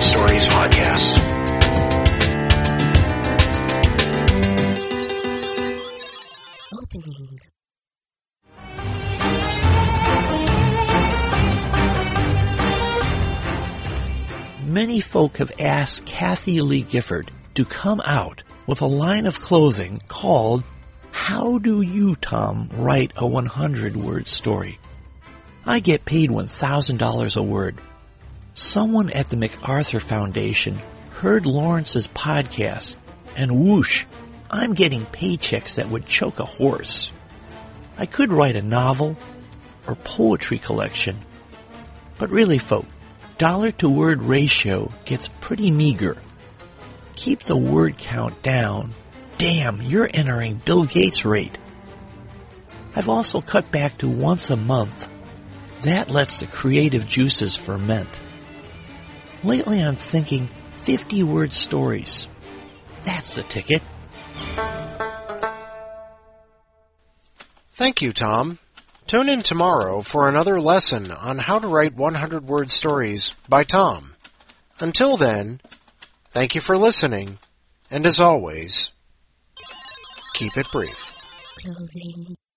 Word Stories podcast. Opening. Many folk have asked Kathie Lee Gifford to come out with a line of clothing called How Do You, Tom, Write a 100-Word Story? I get paid $1,000 a word. Someone at the MacArthur Foundation heard Lawrence's podcast, and whoosh, I'm getting paychecks that would choke a horse. I could write a novel or poetry collection, but really, folk, dollar-to-word ratio gets pretty meager. Keep the word count down. Damn, you're entering Bill Gates' rate. I've also cut back to once a month. That lets the creative juices ferment. Lately I'm thinking 50-word stories. That's the ticket. Thank you, Tom. Tune in tomorrow for another lesson on how to write 100-word stories by Tom. Until then, thank you for listening, and as always, keep it brief. Closing.